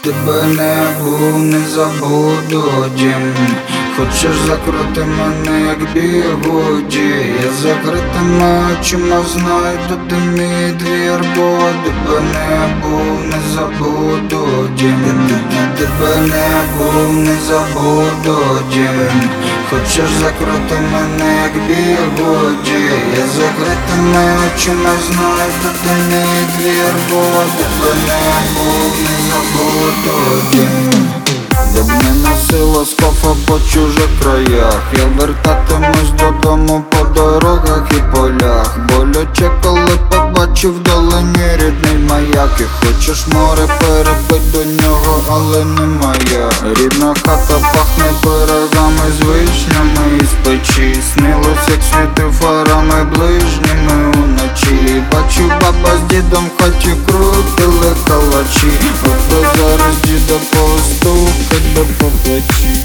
Тебе не був, не забуду, дім. Хочеш закрити мене, як бігуді. Я закритими очима знайду, де мій двір, бо тебе не був, не забуду, дім. Тебе не був, не забуду, дім. Хочеш закрити мене, як бігуді. Я закритими очима знайду, де мій двір, бо тебе не був, не забуду, дім. Я б не носила скофа по чужих краях. Я вертатимусь додому по дорогах і полях. Болюче, коли побачив вдалині рідний маяк. І хочеш море, перепить до нього, але не моя. Рідна хата пахне пирогами з вишнями із печі. Снилось, як світив фарами ближніми уночі. Бачу, баба з дідом в хаті крутили калачі. От би зараз діда постукать би по плечі.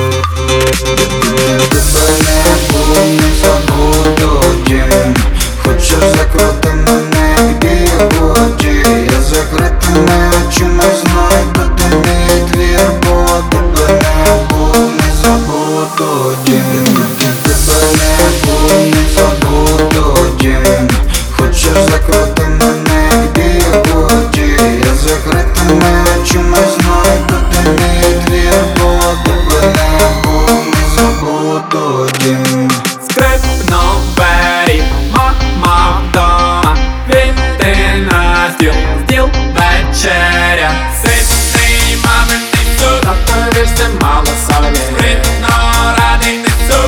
Тебе не був, не забуду, дім. Хочеш закрити мене, як бігуді. Я закритими очима знайду, де мій двір, бо тебе не був, не забуду, дім. Тебе не був, не забуду, дім. Хочеш закрити мене, як бігуді. Я закритими очима знайду, де мій двір, бо тебе не був, не забуду, дім. Скрипнув двері, мама вдома. Квіти на стіл, вечеря. Ситний маминий суд, а тобі ж це мало солі. Спритно радий несу,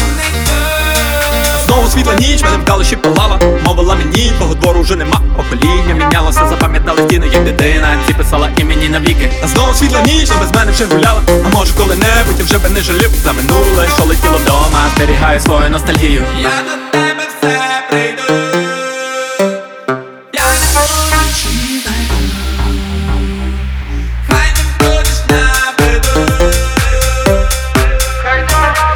знову світла ніч, мене вдалощі палала. Мовила мені, того двору вже нема. Покоління мінялося, запам'ятали стіни, як дитина. Ці писала імені навіки. А знову світла ніч, а без мене вже гуляла. А може коли-небудь я вже би не жалів за минуле, що летіло вдома. Зберігаю свою ностальгію. Я до тебе все прийду. Я не хочу чекати. Хай не будеш на виду. Хай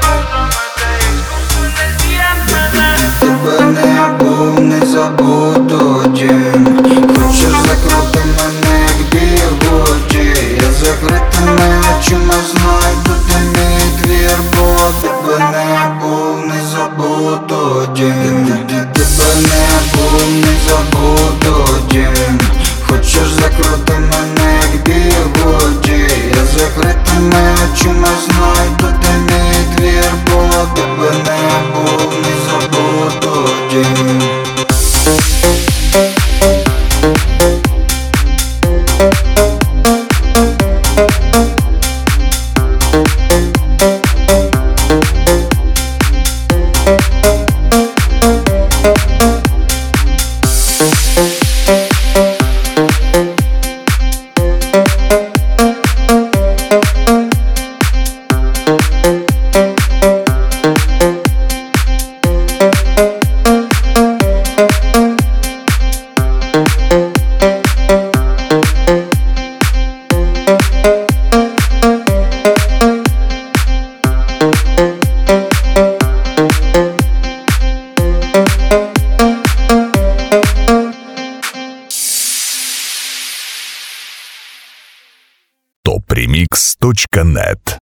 Тебе не був, не забуду, дім. Хочеш закрити мене, як бігуді. Я закритими очима знайду, де мій двір, бо тебе не був, не забуду, дім. Тебе не був, не забуду, дім. Хочеш закрити мене, як бігуді. Я закритими очима знайду, де мій двір, бо тебе не був, не забуду, дім. topremix.net